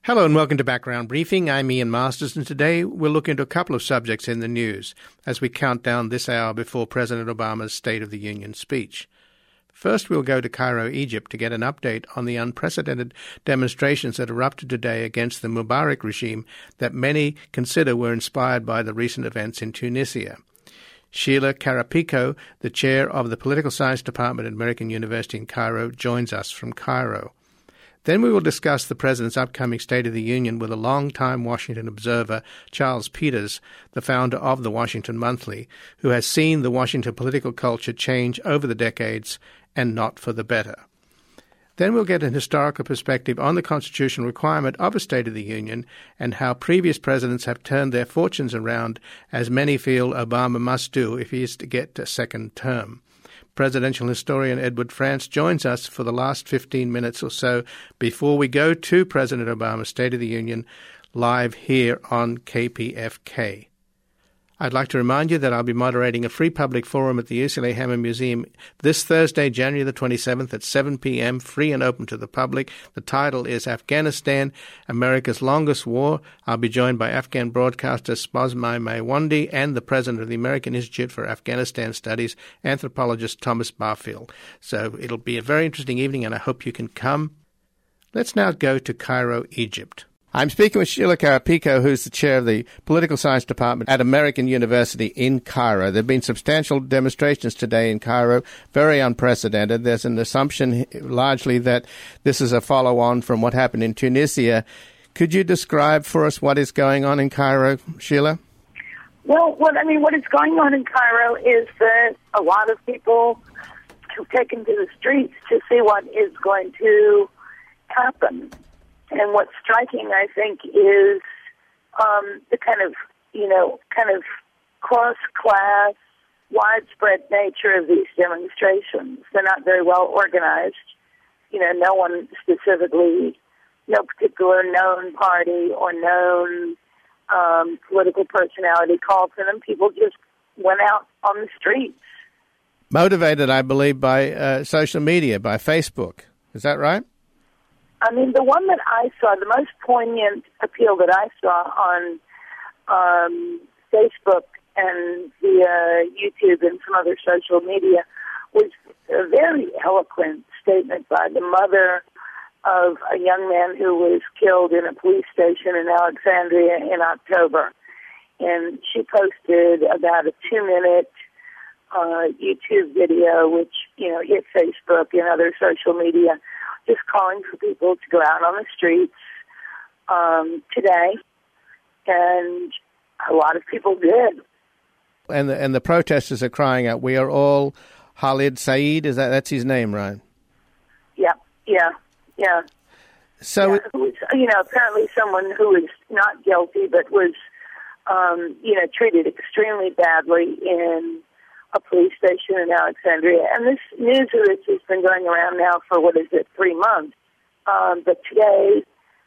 Hello and welcome to Background Briefing. I'm Ian Masters, and today we'll look into a couple of subjects in the news as we count down this hour before President Obama's State of the Union speech. First, we'll go to Cairo, Egypt, to get an update on the unprecedented demonstrations that erupted today against the Mubarak regime that many consider were inspired by the recent events in Tunisia. Sheila Karapico, the chair of the Political Science Department at American University in Cairo, joins us from Cairo. Then we will discuss the President's upcoming State of the Union with a long-time Washington observer, Charles Peters, the founder of the Washington Monthly, who has seen the Washington political culture change over the decades and not for the better. Then we'll get an historical perspective on the constitutional requirement of a State of the Union and how previous presidents have turned their fortunes around, as many feel Obama must do if he is to get a second term. Presidential historian Edward France joins us for the last 15 minutes or so before we go to President Obama's State of the Union live here on KPFK. I'd like to remind you that I'll be moderating a free public forum at the UCLA Hammer Museum this Thursday, January the 27th at 7 p.m., free and open to the public. The title is Afghanistan, America's Longest War. I'll be joined by Afghan broadcaster Spozmai Maywandi and the president of the American Institute for Afghanistan Studies, anthropologist Thomas Barfield. So it'll be a very interesting evening, and I hope you can come. Let's now go to Cairo, Egypt. I'm speaking with Sheila Karapico, who's the chair of the Political Science Department at American University in Cairo. There have been substantial demonstrations today in Cairo, very unprecedented. There's an assumption largely that this is a follow-on from what happened in Tunisia. Could you describe for us what is going on in Cairo, Sheila? Well, what is going on in Cairo is that a lot of people have taken to the streets to see what is going to happen. And what's striking, I think, is the kind of cross-class, widespread nature of these demonstrations. They're not very well organized. No one specifically, no particular known party or known political personality called for them. People just went out on the streets. Motivated, I believe, by social media, by Facebook. Is that right? The one that I saw, the most poignant appeal that I saw on Facebook and via YouTube and some other social media was a very eloquent statement by the mother of a young man who was killed in a police station in Alexandria in October. And she posted about a 2-minute YouTube video, which, hit Facebook and other social media, just calling for people to go out on the streets today, and a lot of people did. And the protesters are crying out, "We are all Khalid Saeed." That's his name, right? Yeah. So, who was, apparently someone who was not guilty, but was, treated extremely badly in a police station in Alexandria. And this news of this has been going around now for, 3 months. But today,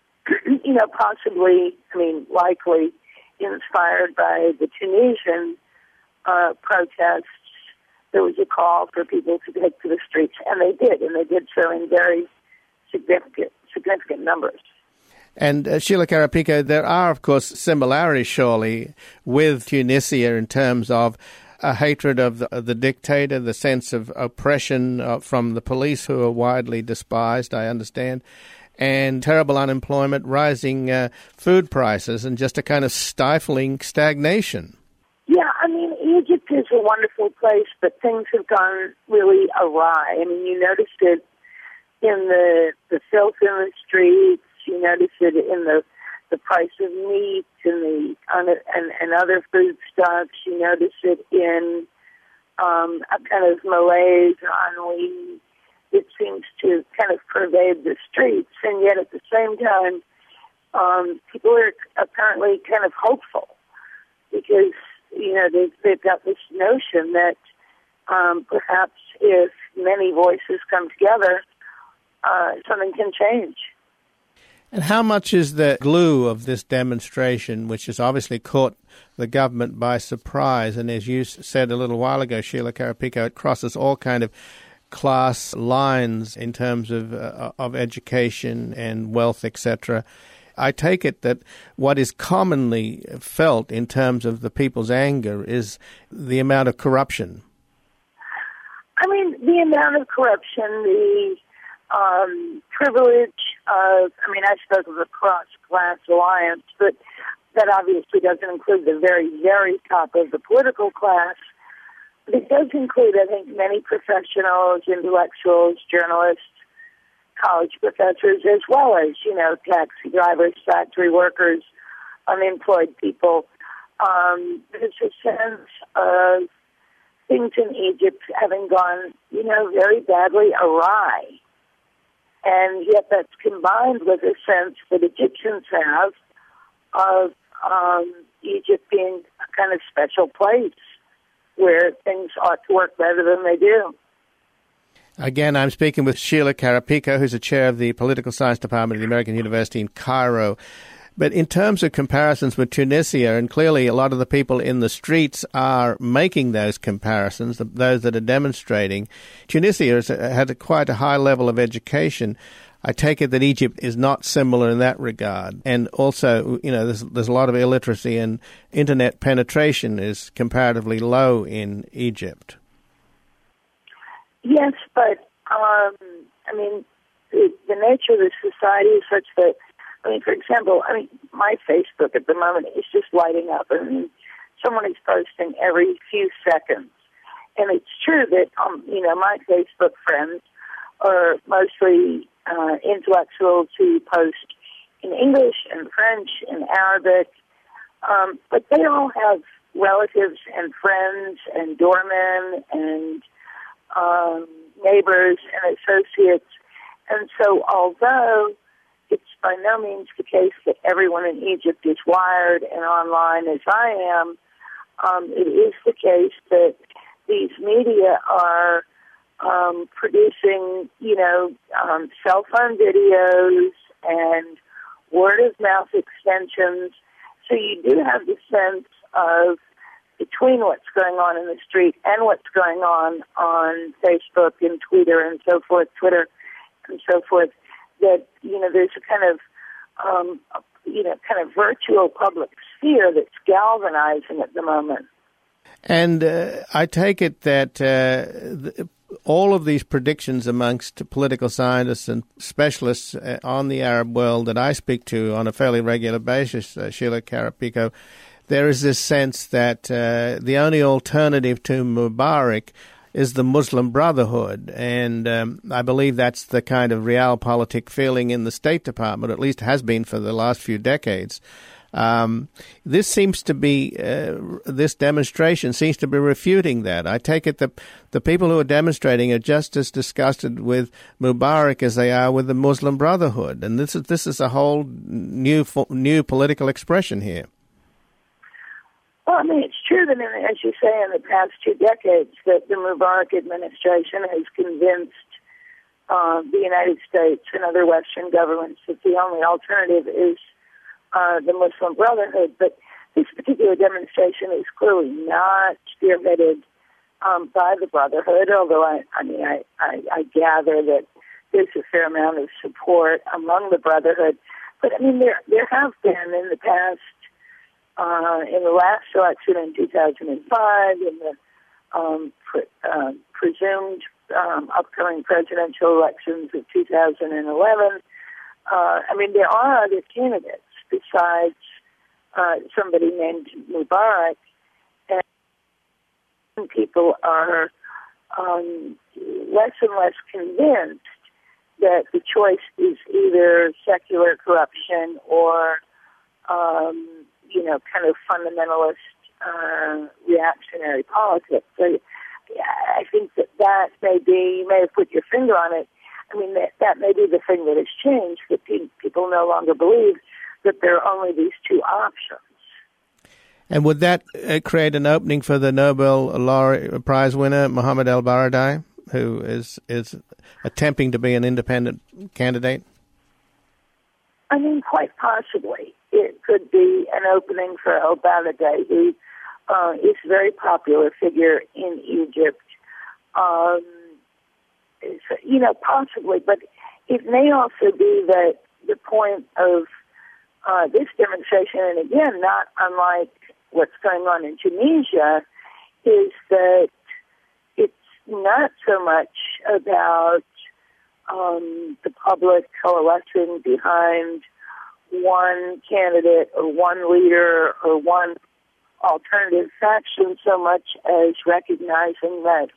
likely inspired by the Tunisian protests, there was a call for people to take to the streets, and they did so in very significant numbers. And Sheila Karapico, there are, of course, similarities, surely, with Tunisia in terms of a hatred of the dictator, the sense of oppression from the police who are widely despised, I understand, and terrible unemployment, rising food prices, and just a kind of stifling stagnation. Yeah, Egypt is a wonderful place, but things have gone really awry. You noticed it in the filth in the streets, you noticed it in the price of meat and other foodstuffs. You notice it in a kind of malaise, ennui. It seems to kind of pervade the streets, and yet at the same time, people are apparently kind of hopeful because they've got this notion that perhaps if many voices come together, something can change. And how much is the glue of this demonstration, which has obviously caught the government by surprise, and as you said a little while ago, Sheila Karapico, it crosses all kind of class lines in terms of education and wealth, etc. I take it that what is commonly felt in terms of the people's anger is the amount of corruption. I mean, the amount of corruption, the privilege of, I spoke of a cross-class alliance, but that obviously doesn't include the very, very top of the political class. But it does include, I think, many professionals, intellectuals, journalists, college professors, as well as, taxi drivers, factory workers, unemployed people. There's a sense of things in Egypt having gone, very badly awry. And yet that's combined with a sense that Egyptians have of Egypt being a kind of special place where things ought to work better than they do. Again, I'm speaking with Sheila Karapico, who's the chair of the Political Science Department at the American University in Cairo. But in terms of comparisons with Tunisia, and clearly a lot of the people in the streets are making those comparisons, those that are demonstrating, Tunisia has had quite a high level of education. I take it that Egypt is not similar in that regard. And also, there's a lot of illiteracy, and internet penetration is comparatively low in Egypt. Yes, but, the nature of the society is such that, for example, my Facebook at the moment is just lighting up. Someone is posting every few seconds. And it's true that, my Facebook friends are mostly intellectuals who post in English and French and Arabic. But they all have relatives and friends and doormen and neighbors and associates. And so although it's by no means the case that everyone in Egypt is wired and online as I am, it is the case that these media are producing, cell phone videos and word-of-mouth extensions. So you do have the sense of, between what's going on in the street and what's going on Facebook and Twitter and so forth, that, there's a kind of virtual public sphere that's galvanizing at the moment. And I take it that all of these predictions amongst political scientists and specialists on the Arab world that I speak to on a fairly regular basis, Sheila Karapico, there is this sense that the only alternative to Mubarak is the Muslim Brotherhood. And I believe that's the kind of realpolitik feeling in the State Department, at least has been for the last few decades. This seems to be, this demonstration seems to be refuting that. I take it that the people who are demonstrating are just as disgusted with Mubarak as they are with the Muslim Brotherhood. And this is a whole new political expression here. Well, it's true that, as you say, in the past 2 decades, that the Mubarak administration has convinced the United States and other Western governments that the only alternative is the Muslim Brotherhood. But this particular demonstration is clearly not spearheaded by the Brotherhood, although I gather that there's a fair amount of support among the Brotherhood. But, there have been in the past, in the last election in 2005, in the presumed upcoming presidential elections of 2011, there are other candidates besides somebody named Mubarak, and people are less and less convinced that the choice is either secular corruption or kind of fundamentalist reactionary politics. So I think that may be, you may have put your finger on it, that may be the thing that has changed, that people no longer believe that there are only these two options. And would that create an opening for the Nobel Prize winner, Mohammed El-Baradei, who is attempting to be an independent candidate? Quite possibly. It could be an opening for El-Baradei, who is a very popular figure in Egypt. Possibly, but it may also be that the point of this demonstration, and again, not unlike what's going on in Tunisia, is that it's not so much about the public coalescing behind one candidate or one leader or one alternative faction so much as recognizing that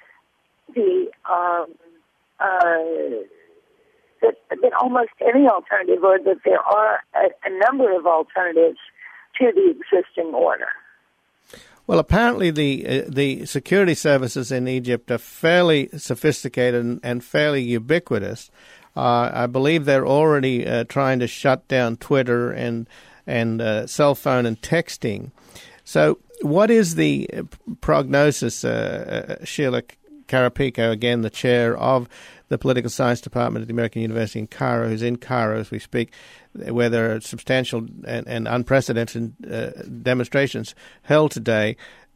that almost any alternative, or that there are a number of alternatives to the existing order. Well, apparently the security services in Egypt are fairly sophisticated and fairly ubiquitous. I believe they're already trying to shut down Twitter and cell phone and texting. So what is the prognosis, Sheila Karapeiko, again, the chair of the Political Science Department at the American University in Cairo, who's in Cairo as we speak, where there are substantial and unprecedented demonstrations held today.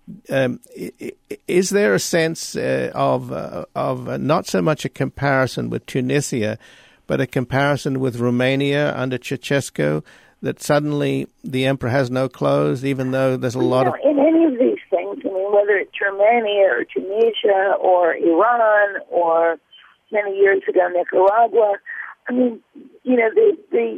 Is there a sense of not so much a comparison with Tunisia, but a comparison with Romania under Ceausescu, that suddenly the emperor has no clothes, even though there's a lot of... In any of these things, I mean, whether it's Romania or Tunisia or Iran or many years ago Nicaragua, I mean, you know, the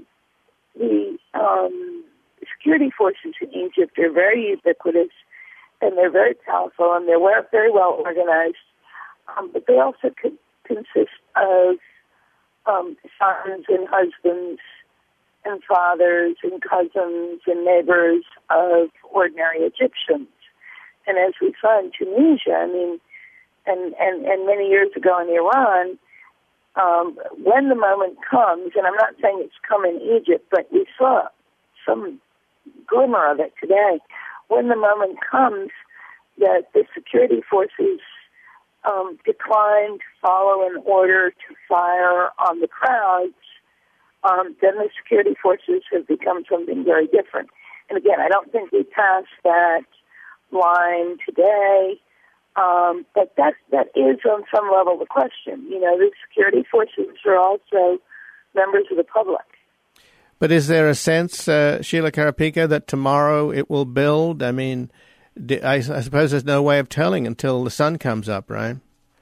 security forces in Egypt are very ubiquitous, and they're very powerful, and they're very well organized, but they also could consist of sons and husbands and fathers and cousins and neighbors of ordinary Egyptians. And as we saw in Tunisia, I mean, and many years ago in Iran, when the moment comes, and I'm not saying it's come in Egypt, but we saw some glimmer of it today, when the moment comes that the security forces decline to follow an order to fire on the crowds, then the security forces have become something very different. And again, I don't think we passed that line today, but that is on some level the question. You know, the security forces are also members of the public. But is there a sense, Sheila Karapeiko, that tomorrow it will build? I mean, I suppose there's no way of telling until the sun comes up, right?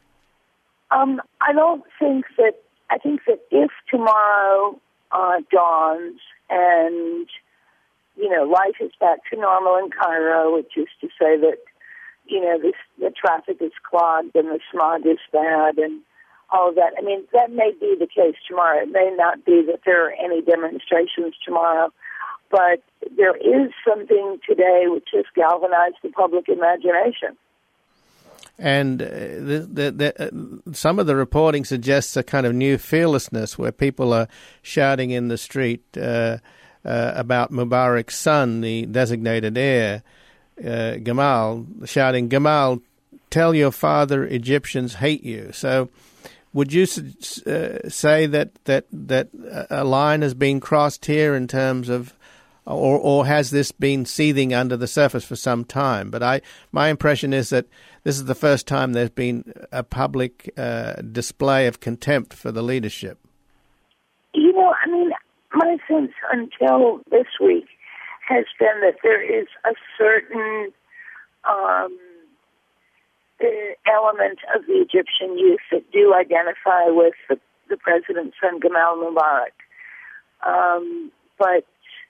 I don't think that. I think that if tomorrow dawns and, you know, life is back to normal in Cairo, which is to say that, you know, the traffic is clogged and the smog is bad and all of that. I mean, that may be the case tomorrow. It may not be that there are any demonstrations tomorrow, but there is something today which has galvanized the public imagination. And some of the reporting suggests a kind of new fearlessness where people are shouting in the street about Mubarak's son, the designated heir, Gamal, shouting, "Gamal, tell your father Egyptians hate you." So would you say that a line has been crossed here in terms of, or has this been seething under the surface for some time? But my impression is that this is the first time there's been a public display of contempt for the leadership. You know, I mean, my sense until this week has been that there is a certain element of the Egyptian youth that do identify with the president's son, Gamal Mubarak. But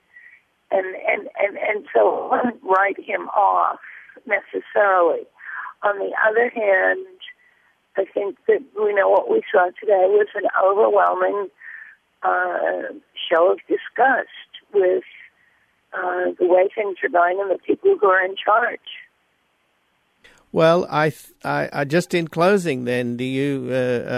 so I wouldn't write him off necessarily. On the other hand, I think that, you know, what we saw today was an overwhelming show of disgust with the way things are going and the people who are in charge. Well, I just in closing, then, do you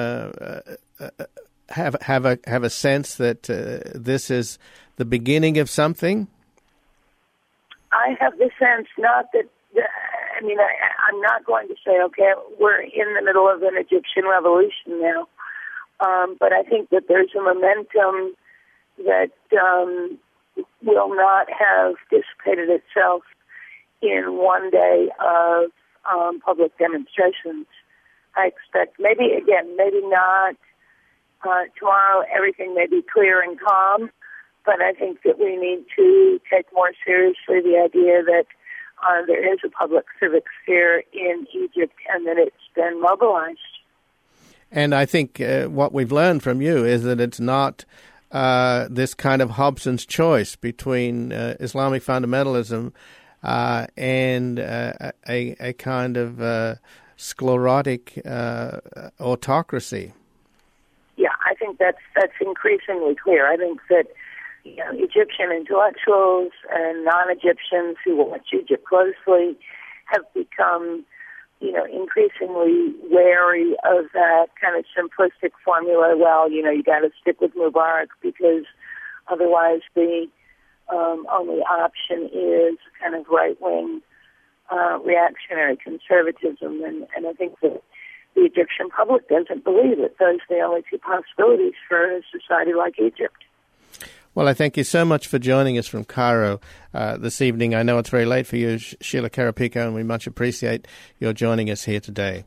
have a sense that this is the beginning of something? I have the sense, not that. I mean, I'm not going to say, okay, we're in the middle of an Egyptian revolution now, but I think that there's a momentum that will not have dissipated itself in one day of public demonstrations. I expect maybe not tomorrow everything may be clear and calm, But I think that we need to take more seriously the idea that there is a public civic sphere in Egypt and that it's been mobilized. And I think what we've learned from you is that it's not this kind of Hobson's choice between Islamic fundamentalism and a kind of sclerotic autocracy. Yeah, I think that's increasingly clear. I think that Egyptian intellectuals and non-Egyptians who watch Egypt closely have become, increasingly wary of that kind of simplistic formula. Well, you got to stick with Mubarak because otherwise the only option is kind of right-wing reactionary conservatism. And I think that the Egyptian public doesn't believe that those are the only two possibilities for a society like Egypt. Well, I thank you so much for joining us from Cairo this evening. I know it's very late for you, Sheila Karapico, and we much appreciate your joining us here today.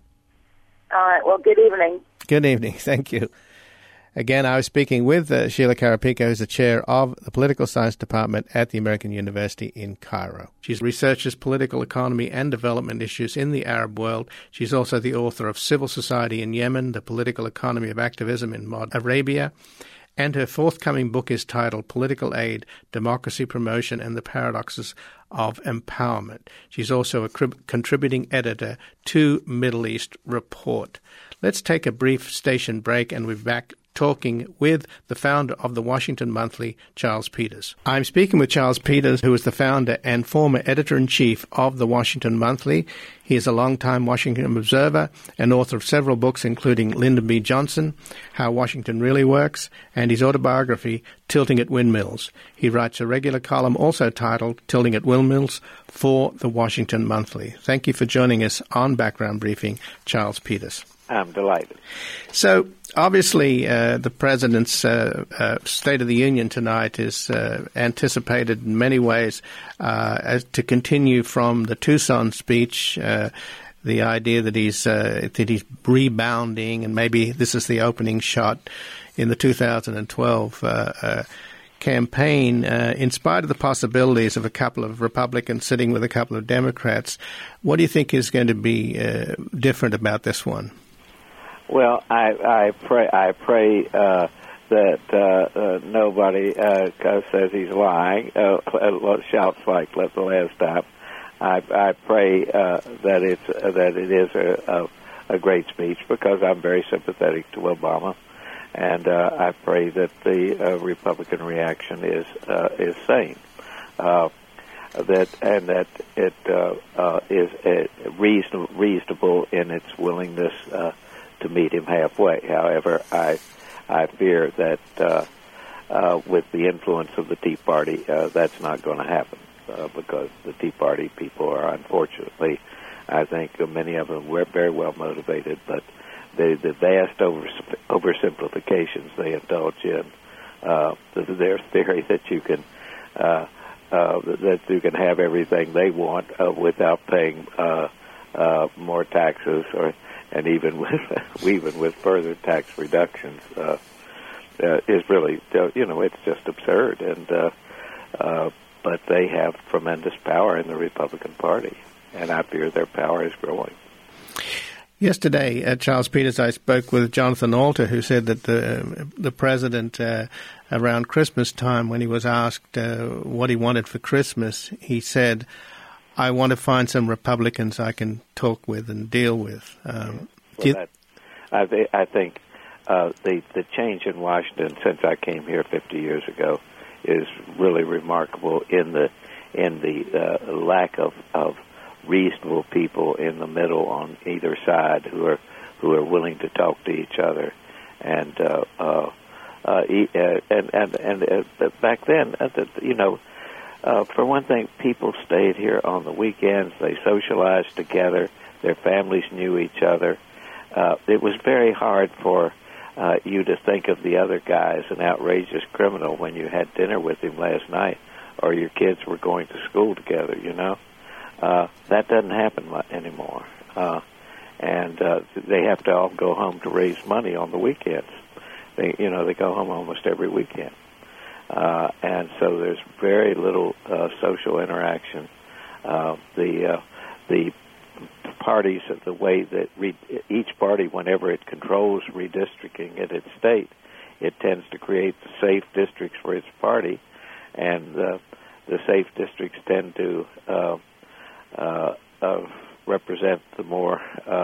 All right. Well, good evening. Good evening. Thank you. Again, I was speaking with Sheila Karapico, who's the chair of the Political Science Department at the American University in Cairo. She researches political economy and development issues in the Arab world. She's also the author of Civil Society in Yemen, The Political Economy of Activism in Modern Arabia, and her forthcoming book is titled Political Aid, Democracy Promotion and the Paradoxes of Empowerment. She's also a contributing editor to Middle East Report. Let's take a brief station break and we're back talking with the founder of the Washington Monthly, Charles Peters. I'm speaking with Charles Peters, who is the founder and former editor-in-chief of the Washington Monthly. He is a longtime Washington observer and author of several books, including Lyndon B. Johnson, How Washington Really Works, and his autobiography, Tilting at Windmills. He writes a regular column also titled Tilting at Windmills for the Washington Monthly. Thank you for joining us on Background Briefing, Charles Peters. I'm delighted. So, obviously, the President's State of the Union tonight is anticipated in many ways as to continue from the Tucson speech, the idea that he's rebounding, and maybe this is the opening shot in the 2012 campaign, in spite of the possibilities of a couple of Republicans sitting with a couple of Democrats. What do you think is going to be different about this one? Well, I pray that nobody says he's lying. Shouts like the last time. I pray that it is a great speech because I'm very sympathetic to Obama, and I pray that the Republican reaction is sane. That it is reasonable in its willingness to meet him halfway. However, I fear that with the influence of the Tea Party, that's not going to happen because the Tea Party people are, unfortunately, I think many of them were very well motivated, but the vast oversimplifications they indulge in, their theory that you can have everything they want without paying more taxes and even with further tax reductions, is really, it's just absurd. And but they have tremendous power in the Republican Party, and I fear their power is growing. Yesterday, at Charles Peters, I spoke with Jonathan Alter, who said that the president, around Christmas time, when he was asked what he wanted for Christmas, he said, I want to find some Republicans I can talk with and deal with. I think the change in Washington since I came here 50 years ago is really remarkable in the lack of reasonable people in the middle on either side who are willing to talk to each other, and back then, for one thing, people stayed here on the weekends. They socialized together. Their families knew each other. It was very hard for you to think of the other guy as an outrageous criminal when you had dinner with him last night, or your kids were going to school together. That doesn't happen anymore, and they have to all go home to raise money on the weekends. They go home almost every weekend. and so there's very little social interaction. The parties, the way that each party, whenever it controls redistricting in its state, it tends to create the safe districts for its party, and the safe districts tend to represent the more,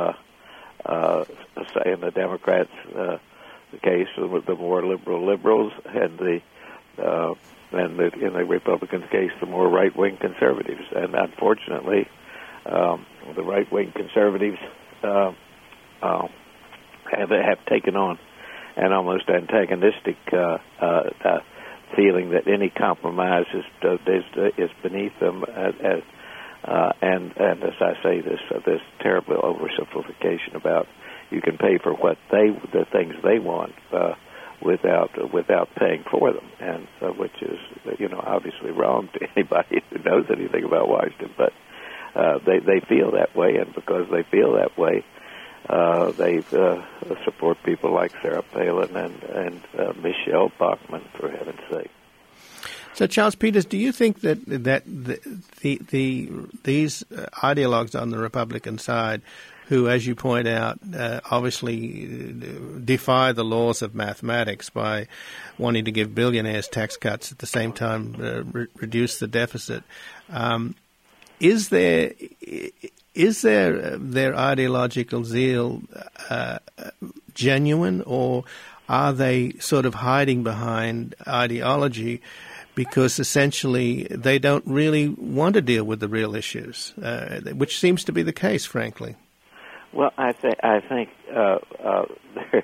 say in the Democrats' case, the more liberals, and in the Republicans' case, the more right-wing conservatives. And unfortunately, the right-wing conservatives have taken on an almost antagonistic feeling that any compromise is beneath them, and as I say, this terrible oversimplification about you can pay for the things they want without paying for them, and which is obviously wrong to anybody who knows anything about Washington, but they feel that way, and because they feel that way, they support people like Sarah Palin and Michelle Bachmann, for heaven's sake. So, Charles Peters, do you think that these ideologues on the Republican side, who, as you point out, obviously defy the laws of mathematics by wanting to give billionaires tax cuts at the same time reduce the deficit, is their ideological zeal genuine, or are they sort of hiding behind ideology because essentially they don't really want to deal with the real issues, which seems to be the case, frankly? Well, I think there's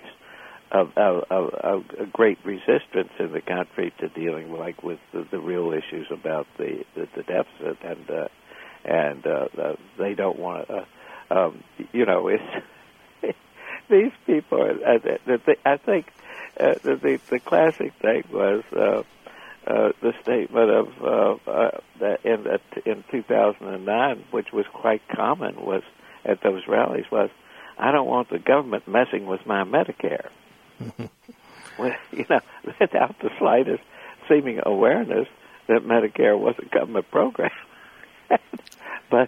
a great resistance in the country to dealing with the real issues about the deficit, and they don't want to. It's these people. I think the classic thing was the statement of that in 2009, which was quite common, was at those rallies, was, "I don't want the government messing with my Medicare." Without the slightest seeming awareness that Medicare was a government program. But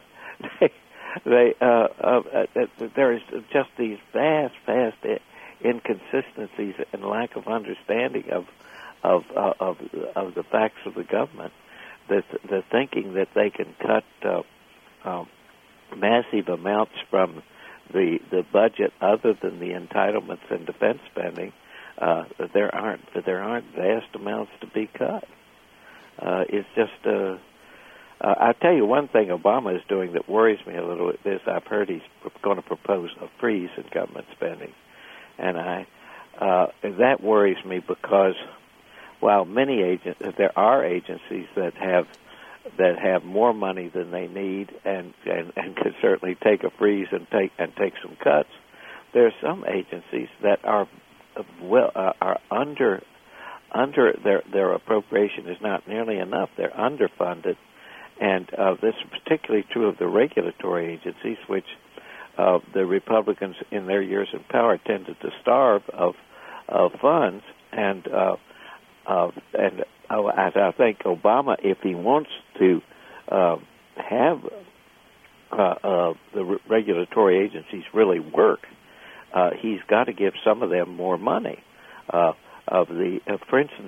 there is just these vast inconsistencies and lack of understanding of the facts of the government. The thinking that they can cut massive amounts from the budget other than the entitlements and defense spending, there aren't vast amounts to be cut. It's just I'll tell you one thing Obama is doing that worries me a little. I've heard he's going to propose a freeze in government spending, and that worries me because while there are agencies that have more money than they need and could certainly take a freeze and take some cuts, there are some agencies that are under their appropriation is not nearly enough. They're underfunded. And this is particularly true of the regulatory agencies, which the Republicans in their years in power tended to starve of funds. And I think Obama, if he wants to have the regulatory agencies really work, he's got to give some of them more money. For instance,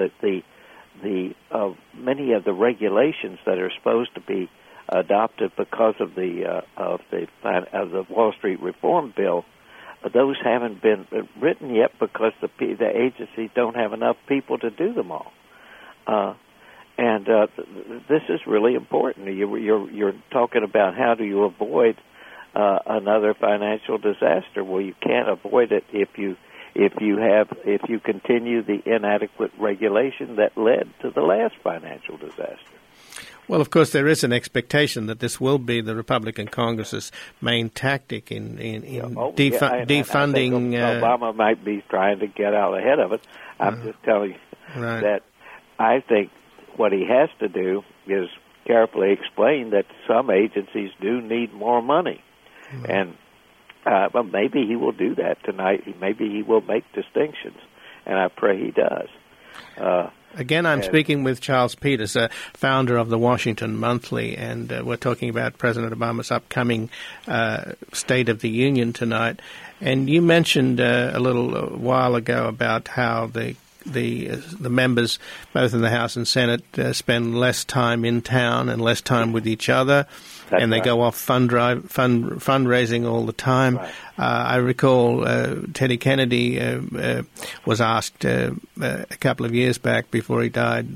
many of the regulations that are supposed to be adopted because of the Wall Street Reform Bill, those haven't been written yet because the agencies don't have enough people to do them all. And this is really important. You're talking about how do you avoid another financial disaster? Well, you can't avoid it if you continue the inadequate regulation that led to the last financial disaster. Well, of course, there is an expectation that this will be the Republican Congress's main tactic in defunding. Obama might be trying to get out ahead of it. I'm just telling you that I think what he has to do is carefully explain that some agencies do need more money, and well, maybe he will do that tonight. Maybe he will make distinctions, and I pray he does. Again, I'm speaking with Charles Peters, founder of the Washington Monthly, and we're talking about President Obama's upcoming State of the Union tonight. And you mentioned a little while ago about how the members, both in the House and Senate, spend less time in town and less time with each other. That's and they right. go off fundraising all the time. Right. I recall Teddy Kennedy was asked a couple of years back before he died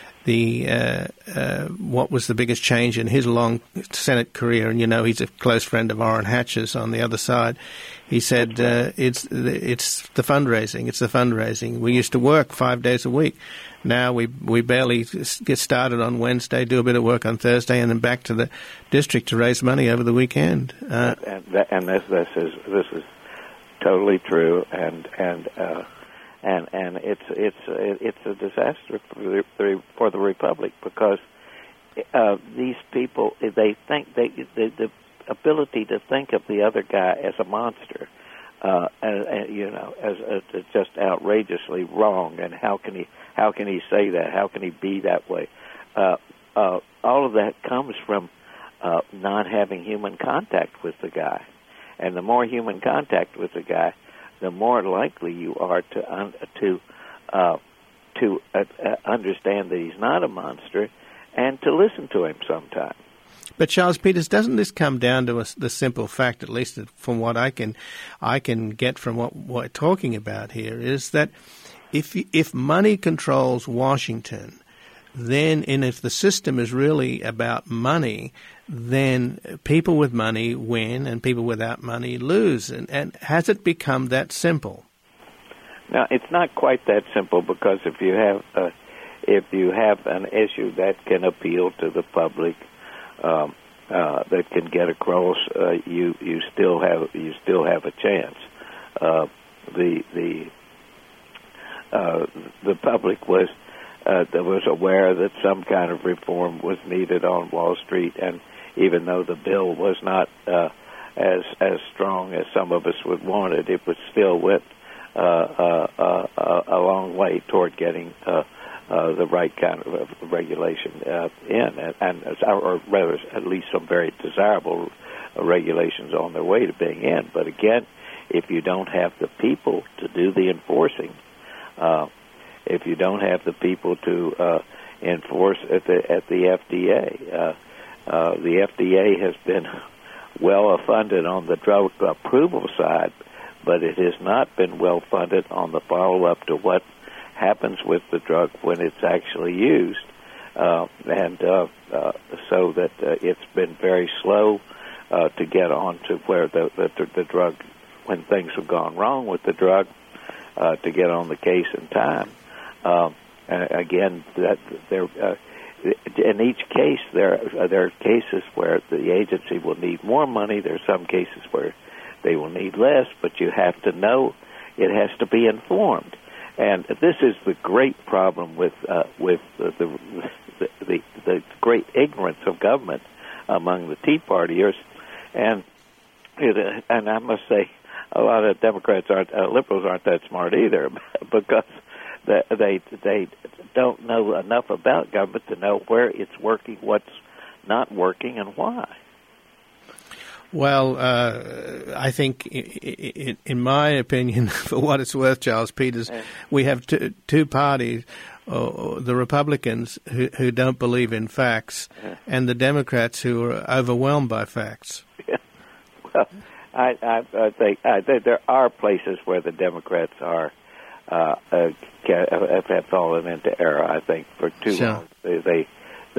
what was the biggest change in his long Senate career, and he's a close friend of Orrin Hatch's on the other side. He said it's the fundraising. It's the fundraising. We used to work 5 days a week. Now we barely get started on Wednesday, do a bit of work on Thursday, and then back to the district to raise money over the weekend. And this is totally true, and it's a disaster for the Republic, because these people, they think the ability to think of the other guy as a monster, as just outrageously wrong, and how can he say that? How can he be that way? All of that comes from not having human contact with the guy, and the more human contact with the guy, the more likely you are to understand that he's not a monster, and to listen to him sometimes. But Charles Peters, doesn't this come down to the simple fact, at least from what I can get from what we're talking about here, is that if money controls Washington, then, and if the system is really about money, then people with money win and people without money lose. And has it become that simple? Now, it's not quite that simple, because if you have an issue that can appeal to the public, that can get across, you still have a chance. The public was aware that some kind of reform was needed on Wall Street, and even though the bill was not as strong as some of us would want it still went a long way toward getting the right kind of regulation in, or rather, at least some very desirable regulations on their way to being in. But again, if you don't have the people to do the enforcing, if you don't have the people to enforce at the FDA, the FDA has been well funded on the drug approval side, but it has not been well funded on the follow-up to what happens with the drug when it's actually used, so that it's been very slow to get on to where the drug, when things have gone wrong with the drug, to get on the case in time. Again, in each case, there are cases where the agency will need more money. There are some cases where they will need less, but you have to know it has to be informed. And this is the great problem with the great ignorance of government among the Tea Partiers, and I must say, a lot of Democrats liberals aren't that smart either, because they don't know enough about government to know where it's working, what's not working, and why. Well, I think, in my opinion, for what it's worth, Charles Peters, we have two parties, the Republicans who don't believe in facts, and the Democrats who are overwhelmed by facts. Yeah. Well, I think there are places where the Democrats have fallen into error. I think for too long they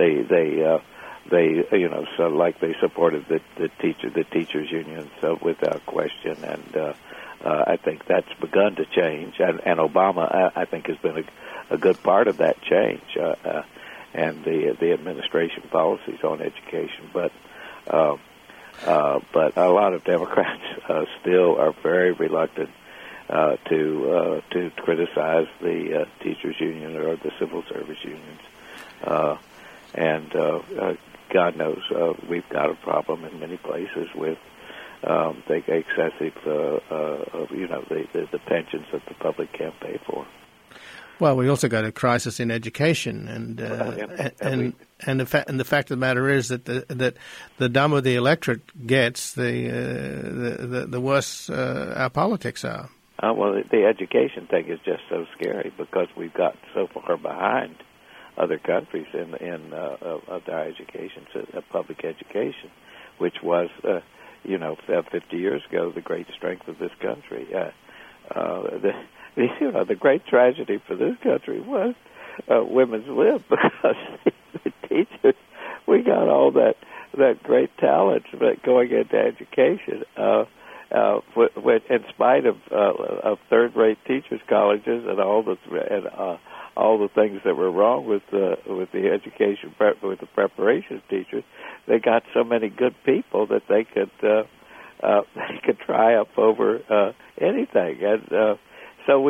so like they supported the teachers union, so without question, and I think that's begun to change, and Obama I think has been a good part of that change, and the administration policies on education, but a lot of Democrats still are very reluctant to criticize the teachers union or the civil service unions, and God knows we've got a problem in many places with the excessive, the pensions that the public can't pay for. Well, we also got a crisis in education, and the fact of the matter is that the dumber the electorate gets, the worse our politics are. Well, the education thing is just so scary because we've got so far behind other countries in of our education, public education, which was 50 years ago the great strength of this country. The great tragedy for this country was women's lib, because the teachers, we got all that great talent going into education. In spite of third-rate teachers' colleges and all the things that were wrong with the education with the preparation of teachers, they got so many good people that they could triumph over anything. And so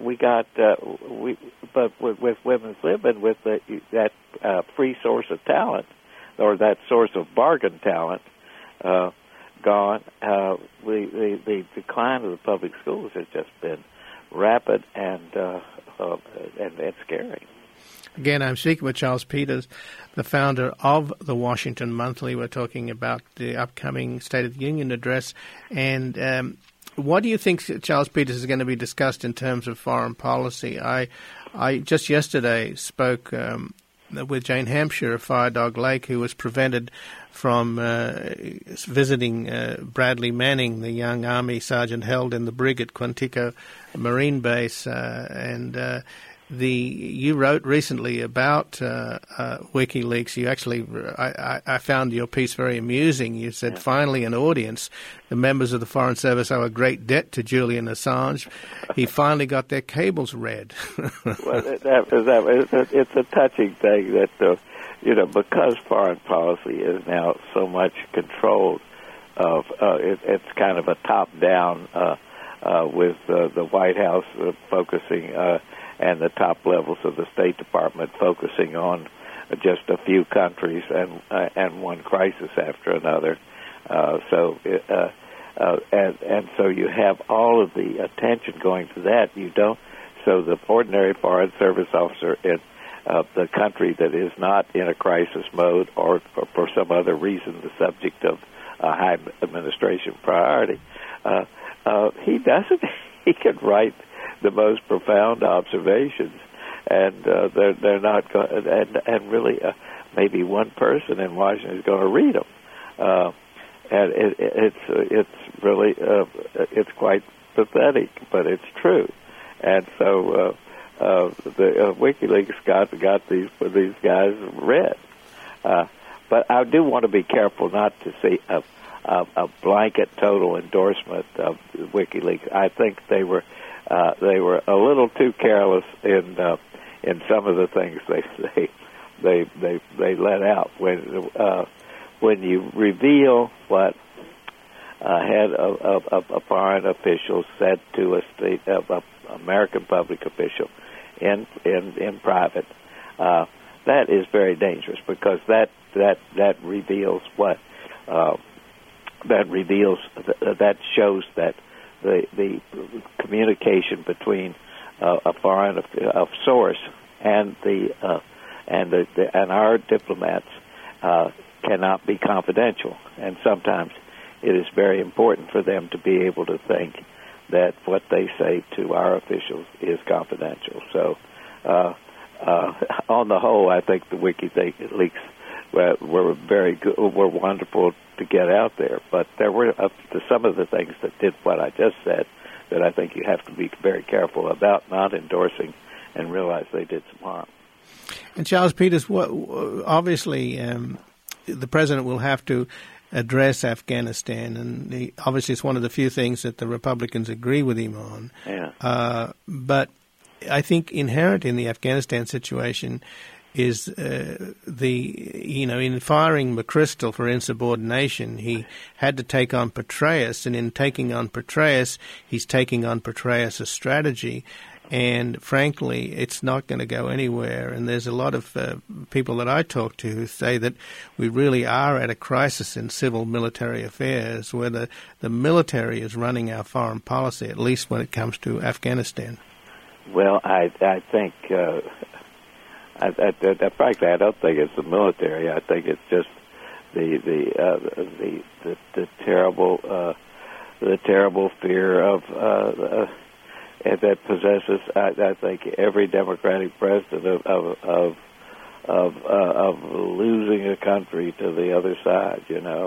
but with women's lib and with that free source of talent, or that source of bargain talent, gone, the decline of the public schools has just been rapid and scary. Again, I'm speaking with Charles Peters, the founder of the Washington Monthly. We're talking about the upcoming State of the Union address. And what do you think, Charles Peters, is going to be discussed in terms of foreign policy? I just yesterday spoke with Jane Hampshire of Fire Dog Lake, who was prevented from visiting Bradley Manning, the young Army sergeant held in the brig at Quantico Marine Base. You wrote recently about WikiLeaks. You actually, I found your piece very amusing. You said, finally an audience. The members of the Foreign Service owe a great debt to Julian Assange. He finally got their cables read. Well, it's a touching thing that, because foreign policy is now so much controlled, it's kind of a top-down with the White House focusing and the top levels of the State Department focusing on just a few countries and one crisis after another. So you have all of the attention going to that. So the ordinary Foreign Service officer in the country that is not in a crisis mode or for some other reason the subject of a high administration priority, he doesn't. He can write the most profound observations, and they're not going. And really, maybe one person in Washington is going to read them, and it's really it's quite pathetic, but it's true. And so the WikiLeaks got these guys read, but I do want to be careful not to see a blanket total endorsement of WikiLeaks. I think they were a little too careless in some of the things they let out. When you reveal what head of a foreign official said to a American public official in private, that is very dangerous, because that reveals what that shows that the communication between a foreign source and our diplomats cannot be confidential, and sometimes it is very important for them to be able to think that what they say to our officials is confidential. So, on the whole, I think the WikiLeaks were very good, were wonderful to get out there. But there were some of the things that did what I just said that I think you have to be very careful about not endorsing and realize they did some harm. And Charles Peters, obviously, the president will have to address Afghanistan, and obviously it's one of the few things that the Republicans agree with him on. Yeah. But I think inherent in the Afghanistan situation is in firing McChrystal for insubordination, he had to take on Petraeus, and in taking on Petraeus, he's taking on Petraeus' strategy. And frankly, it's not going to go anywhere. And there's a lot of people that I talk to who say that we really are at a crisis in civil military affairs, where the military is running our foreign policy, at least when it comes to Afghanistan. Well, I think, frankly, I don't think it's the military. I think it's just the terrible fear of that possesses. I think every Democratic president of losing a country to the other side,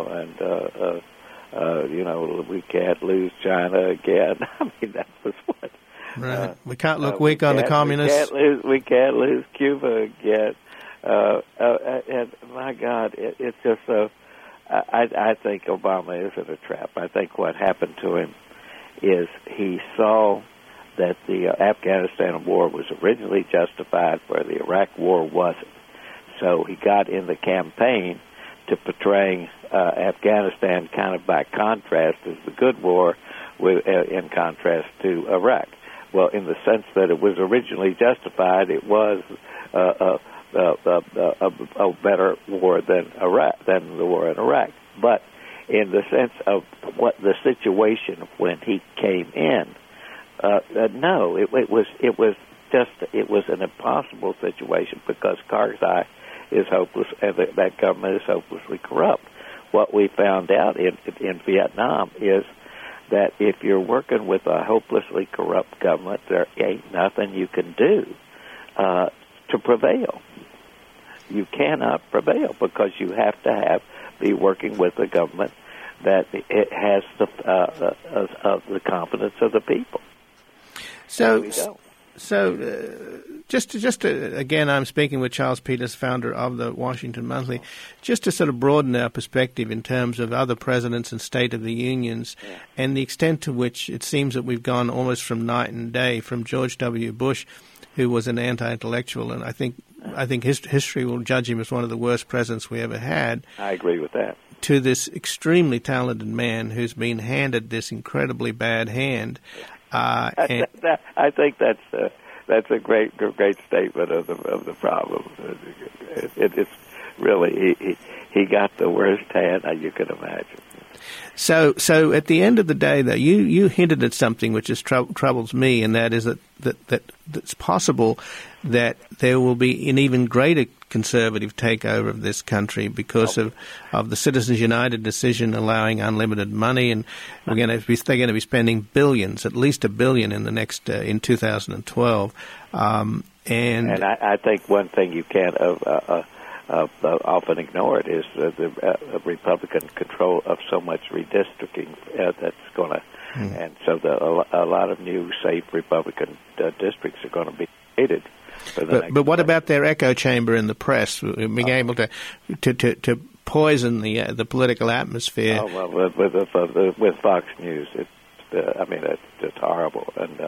and we can't lose China again. I mean, that was what. Right. We can't look weak on the communists. We can't lose Cuba again. And my God, it's just so. I think Obama is in a trap. I think what happened to him is he saw that the Afghanistan war was originally justified where the Iraq war wasn't. So he got in the campaign to portraying Afghanistan kind of by contrast as the good war in contrast to Iraq. Well, in the sense that it was originally justified, it was a better war than the war in Iraq. But in the sense of what the situation when he came in, no, it was an impossible situation because Karzai is hopeless and that government is hopelessly corrupt. What we found out in Vietnam is that if you're working with a hopelessly corrupt government, there ain't nothing you can do to prevail. You cannot prevail because you have to be working with a government that it has the confidence of the people. Again, I'm speaking with Charles Peters, founder of the Washington Monthly, just to sort of broaden our perspective in terms of other presidents and State of the Unions and the extent to which it seems that we've gone almost from night and day from George W. Bush, who was an anti-intellectual, and I think history will judge him as one of the worst presidents we ever had. I agree with that. To this extremely talented man who's been handed this incredibly bad hand. I think that's a great statement of the problem. It's really he got the worst hand you can imagine. So at the end of the day, though, you hinted at something which is troubles me, and that is that it's possible that there will be an even greater conservative takeover of this country because of the Citizens United decision allowing unlimited money, and they're going to be spending billions, at least $1 billion in the next in 2012. And I think one thing you can't often ignored is the Republican control of so much redistricting that's going to, and so a lot of new safe Republican districts are going to be created. But what about their echo chamber in the press, being able to poison the political atmosphere? Oh, well, with Fox News, it's just horrible, and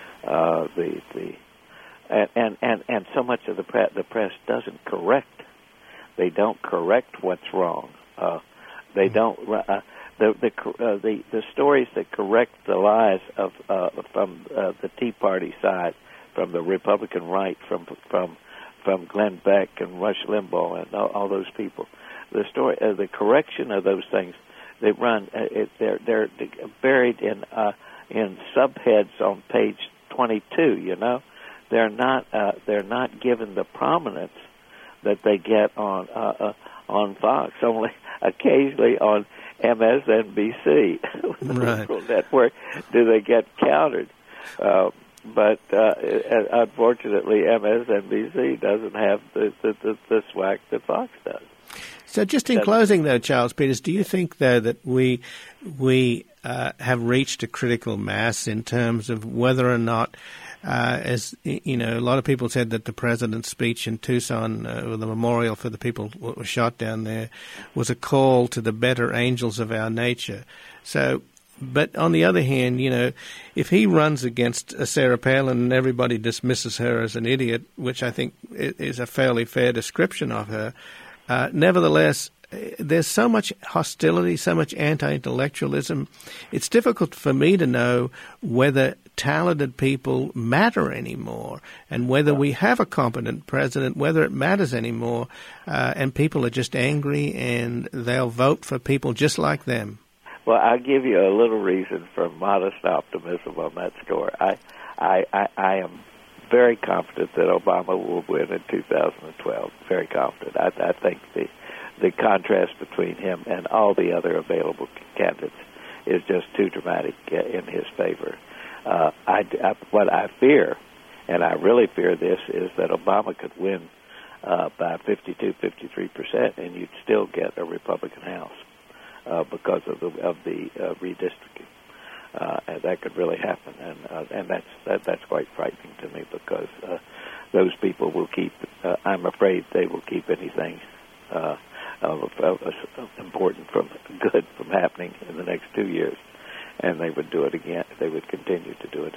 and so much of the press doesn't correct. They don't correct what's wrong. They don't the stories that correct the lies of from the Tea Party side, from the Republican right, from Glenn Beck and Rush Limbaugh and all those people. The correction of those things, they run. They're buried in subheads on page 22. You know, they're not given the prominence that they get on Fox, only occasionally on MSNBC, right. network, do they get countered. But unfortunately, MSNBC doesn't have the swag that Fox does. So just in closing, though, Charles Peters, do you think, though, that we have reached a critical mass in terms of whether or not, as you know, a lot of people said that the president's speech in Tucson, the memorial for the people who were shot down there, was a call to the better angels of our nature. So, but on the other hand, you know, if he runs against Sarah Palin and everybody dismisses her as an idiot, which I think is a fairly fair description of her, nevertheless, there's so much hostility, so much anti-intellectualism. It's difficult for me to know whether talented people matter anymore and whether we have a competent president, whether it matters anymore, and people are just angry and they'll vote for people just like them. Well, I'll give you a little reason for modest optimism on that score. I am very confident that Obama will win in 2012. Very confident. I think the contrast between him and all the other available candidates is just too dramatic in his favor. What I fear, and I really fear this, is that Obama could win by 52, 53%, and you'd still get a Republican House because of the redistricting. And that could really happen, and that's quite frightening to me, because those people will keep. I'm afraid they will keep anything important from happening in the next 2 years, and they would do it again. They would continue to do it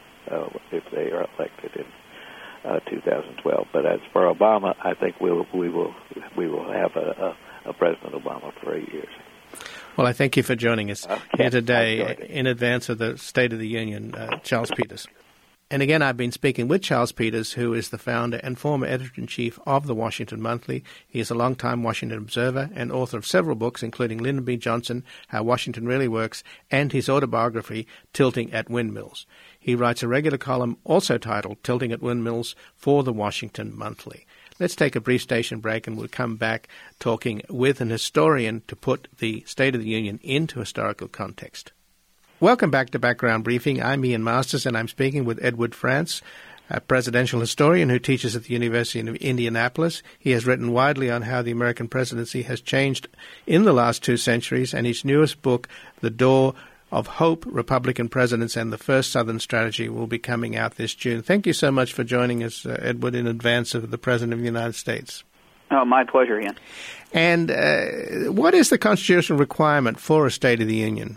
if they are elected in 2012. But as for Obama, I think we will have a President Obama for 8 years. Well, I thank you for joining us here today in advance of the State of the Union, Charles Peters. And again, I've been speaking with Charles Peters, who is the founder and former editor-in-chief of the Washington Monthly. He is a longtime Washington observer and author of several books, including Lyndon B. Johnson, How Washington Really Works, and his autobiography, Tilting at Windmills. He writes a regular column also titled Tilting at Windmills for the Washington Monthly. Let's take a brief station break, and we'll come back talking with an historian to put the State of the Union into historical context. Welcome back to Background Briefing. I'm Ian Masters, and I'm speaking with Edward France, a presidential historian who teaches at the University of Indianapolis. He has written widely on how the American presidency has changed in the last 2 centuries, and his newest book, The Door of Hope, Republican Presidents and the First Southern Strategy, will be coming out this June. Thank you so much for joining us, Edward, in advance of the President of the United States. Oh, my pleasure, Ian. And what is the constitutional requirement for a State of the Union?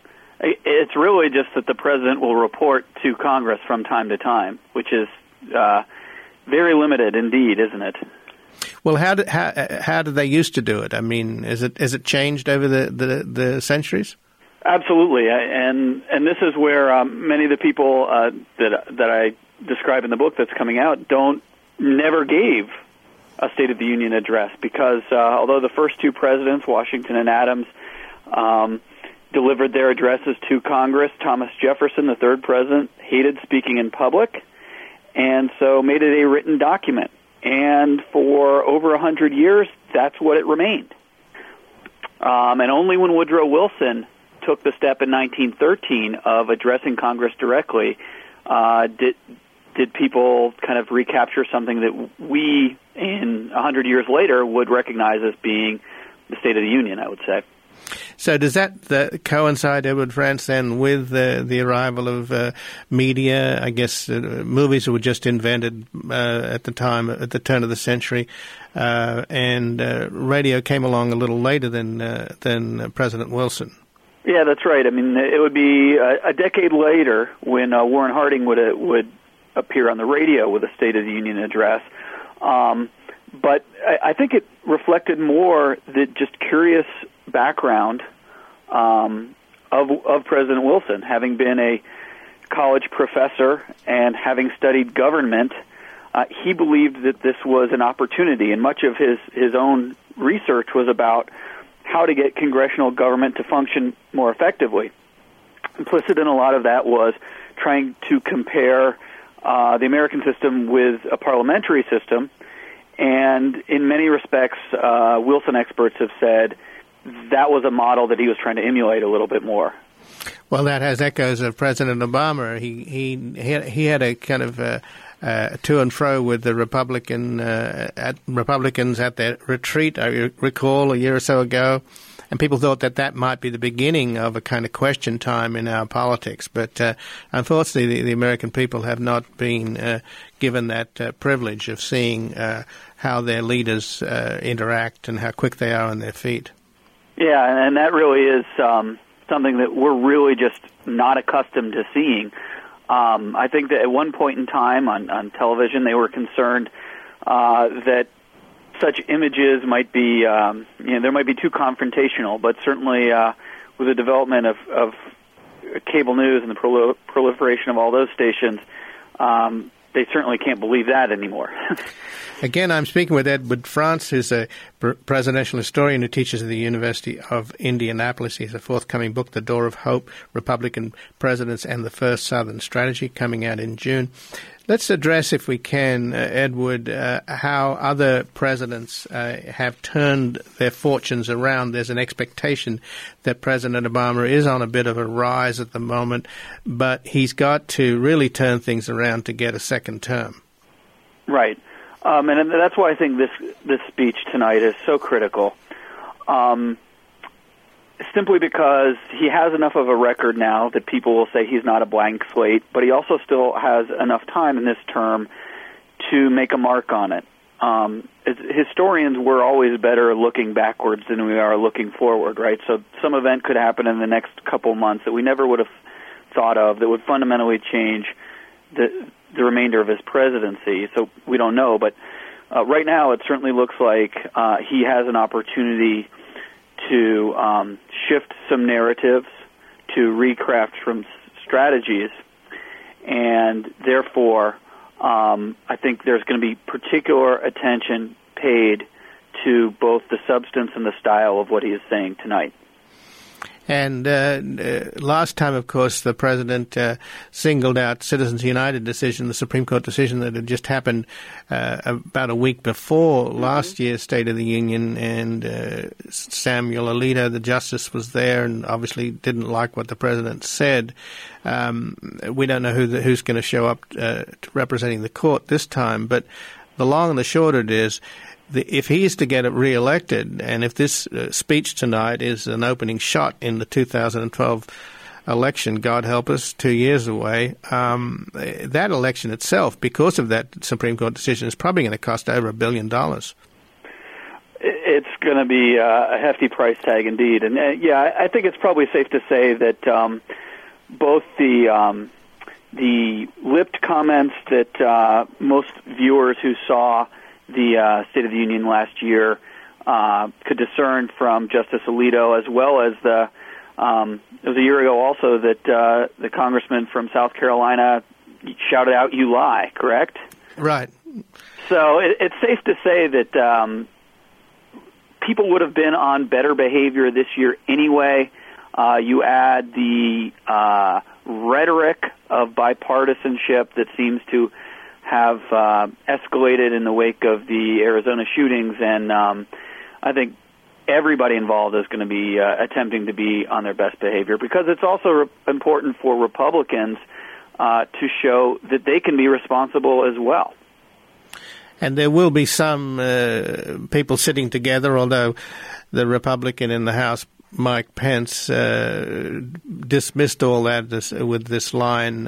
It's really just that the President will report to Congress from time to time, which is very limited indeed, isn't it? Well, how did they used to do it? I mean, has it changed over the centuries? Absolutely, and this is where many of the people that I describe in the book that's coming out never gave a State of the Union address, because although the first 2 presidents, Washington and Adams, delivered their addresses to Congress, Thomas Jefferson, the 3rd president, hated speaking in public, and so made it a written document. And for over 100 years, that's what it remained. And only when Woodrow Wilson took the step in 1913 of addressing Congress directly did people kind of recapture something that we, in 100 years later, would recognize as being the State of the Union, I would say. So does that coincide, Edward France, then with the arrival of media? I guess movies were just invented at the turn of the century, and radio came along a little later than President Wilson. Yeah, that's right. I mean, it would be a decade later when Warren Harding would appear on the radio with a State of the Union address. But I think it reflected more the just curious background of President Wilson, having been a college professor and having studied government. He believed that this was an opportunity, and much of his own research was about how to get congressional government to function more effectively. Implicit in a lot of that was trying to compare the American system with a parliamentary system, and in many respects, Wilson experts have said that was a model that he was trying to emulate a little bit more. Well, that has echoes of President Obama. He had a kind of to and fro with the Republicans at their retreat, I recall, a year or so ago, and people thought that might be the beginning of a kind of question time in our politics. But unfortunately, the American people have not been given that privilege of seeing how their leaders interact and how quick they are on their feet. Yeah, and that really is something that we're really just not accustomed to seeing. I think that at one point in time on television, they were concerned that such images might be, there might be too confrontational, but certainly with the development of cable news and the proliferation of all those stations, they certainly can't believe that anymore. Again, I'm speaking with Edward France, who's a presidential historian who teaches at the University of Indianapolis. He has a forthcoming book, The Door of Hope, Republican Presidents and the First Southern Strategy, coming out in June. Let's address, if we can, Edward, how other presidents have turned their fortunes around. There's an expectation that President Obama is on a bit of a rise at the moment, but he's got to really turn things around to get a second term. Right. And that's why I think this speech tonight is so critical. Simply because he has enough of a record now that people will say he's not a blank slate, but he also still has enough time in this term to make a mark on it. Historians, we're always better looking backwards than we are looking forward, right? So some event could happen in the next couple months that we never would have thought of that would fundamentally change the remainder of his presidency. So we don't know, but right now it certainly looks like he has an opportunity to shift some narratives, to recraft some strategies, and therefore I think there's going to be particular attention paid to both the substance and the style of what he is saying tonight. And last time, of course, the president singled out Citizens United decision, the Supreme Court decision that had just happened about a week before last year's State of the Union, and Samuel Alito, the justice, was there and obviously didn't like what the president said. We don't know who's going to show up representing the court this time, but the long and the short of it is, if he is to get re-elected, and if this speech tonight is an opening shot in the 2012 election, God help us, 2 years away, that election itself, because of that Supreme Court decision, is probably going to cost over $1 billion. It's going to be a hefty price tag indeed. And I think it's probably safe to say that both the lipped comments that most viewers who saw the State of the Union last year could discern from Justice Alito, as well as it was a year ago also that the congressman from South Carolina shouted out, "You lie," correct? Right. So it's safe to say that people would have been on better behavior this year anyway. You add the rhetoric of bipartisanship that seems to have escalated in the wake of the Arizona shootings, and I think everybody involved is going to be attempting to be on their best behavior, because it's also important for Republicans to show that they can be responsible as well. And there will be some people sitting together, although the Republican in the House, Mike Pence, dismissed all that with this line,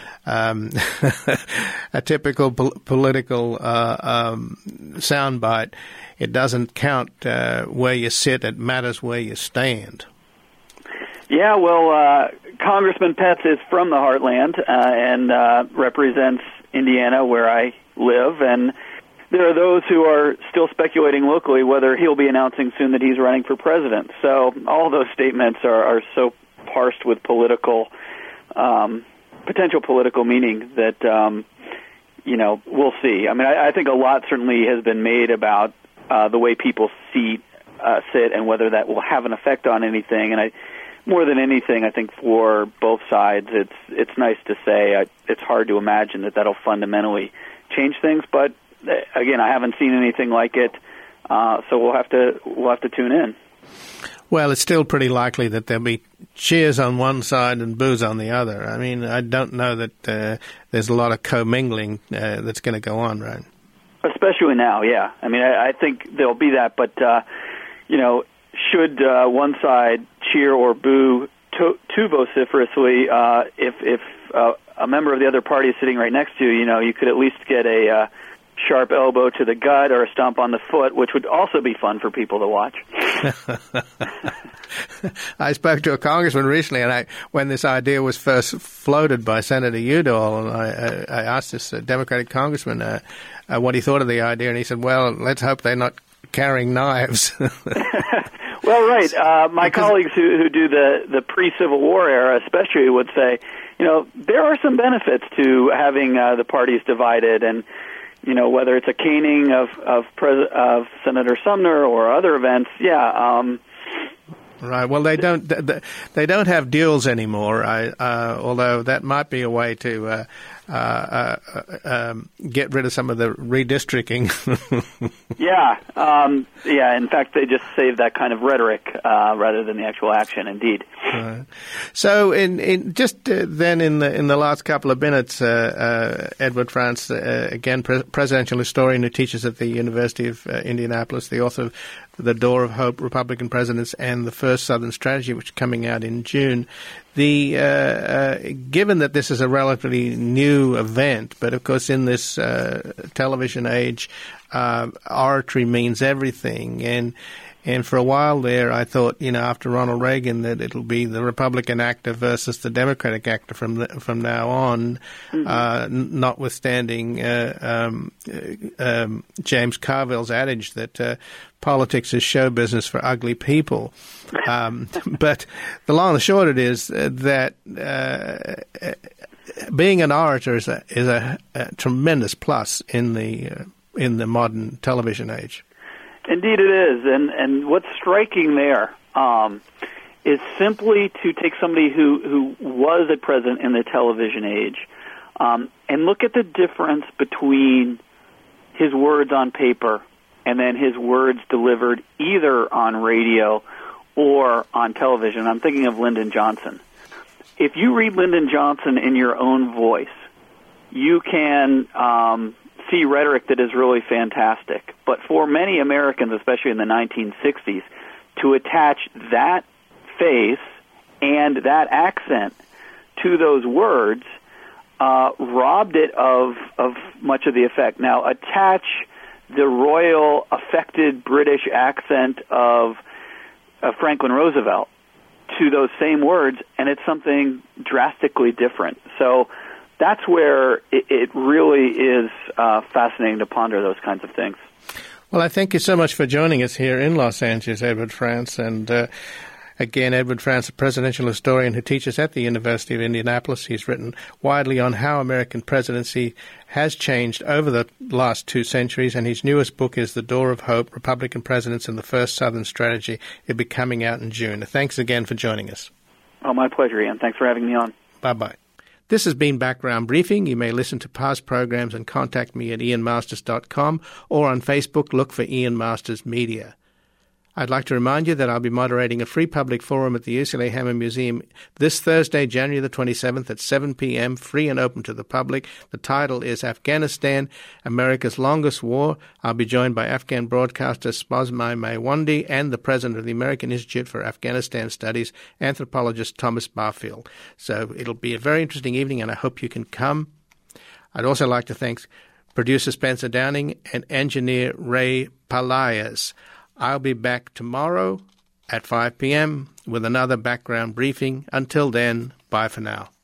a typical political soundbite. It doesn't count where you sit, it matters where you stand. Yeah, well, Congressman Pence is from the heartland and represents Indiana, where I live, and there are those who are still speculating locally whether he'll be announcing soon that he's running for president. So all those statements are so parsed with potential political meaning that, we'll see. I mean, I think a lot certainly has been made about the way people sit and whether that will have an effect on anything. And more than anything, I think for both sides, it's nice to say it's hard to imagine that that'll fundamentally change things, but again, I haven't seen anything like it, so we'll have to tune in. Well, it's still pretty likely that there'll be cheers on one side and boos on the other. I mean, I don't know that there's a lot of commingling that's going to go on, right? Especially now, yeah. I mean, I think there'll be that, but should one side cheer or boo too vociferously, if a member of the other party is sitting right next to you, you could at least get a sharp elbow to the gut or a stomp on the foot, which would also be fun for people to watch. I spoke to a congressman recently, and when this idea was first floated by Senator Udall, and I asked this Democratic congressman what he thought of the idea, and he said, well, let's hope they're not carrying knives. Well, right. My colleagues who do the pre-Civil War era especially would say, there are some benefits to having the parties divided, and whether it's a caning of Senator Sumner or other events, Right. Well, they don't have duels anymore. Although that might be a way to get rid of some of the redistricting. In fact, they just save that kind of rhetoric rather than the actual action. Indeed. So, in the last couple of minutes, Edward France, again, presidential historian who teaches at the University of Indianapolis, the author of The Door of Hope, Republican Presidents, and the First Southern Strategy, which is coming out in June. Given that this is a relatively new event, but of course in this television age, oratory means everything. And for a while there, I thought, after Ronald Reagan, that it'll be the Republican actor versus the Democratic actor from now on, notwithstanding James Carville's adage that politics is show business for ugly people. But the long and the short of it is that being an orator is a tremendous plus in the modern television age. Indeed it is, and what's striking there is simply to take somebody who was a president in the television age and look at the difference between his words on paper and then his words delivered either on radio or on television. I'm thinking of Lyndon Johnson. If you read Lyndon Johnson in your own voice, you can see rhetoric that is really fantastic. But for many Americans, especially in the 1960s, to attach that face and that accent to those words robbed it of much of the effect. Now, attach the royal, affected British accent of Franklin Roosevelt to those same words, and it's something drastically different. So that's where it really is fascinating to ponder those kinds of things. Well, I thank you so much for joining us here in Los Angeles, Edward France. And again, Edward France, a presidential historian who teaches at the University of Indianapolis. He's written widely on how American presidency has changed over the last 2 centuries, and his newest book is The Door of Hope, Republican Presidents and the First Southern Strategy. It'll be coming out in June. Thanks again for joining us. Oh, my pleasure, Ian. Thanks for having me on. Bye-bye. This has been Background Briefing. You may listen to past programs and contact me at ianmasters.com or on Facebook, look for Ian Masters Media. I'd like to remind you that I'll be moderating a free public forum at the UCLA Hammer Museum this Thursday, January the 27th at 7 p.m., free and open to the public. The title is Afghanistan, America's Longest War. I'll be joined by Afghan broadcaster Spozmai Maywandi and the president of the American Institute for Afghanistan Studies, anthropologist Thomas Barfield. So it'll be a very interesting evening, and I hope you can come. I'd also like to thank producer Spencer Downing and engineer Ray Palayas. I'll be back tomorrow at 5 p.m. with another background briefing. Until then, bye for now.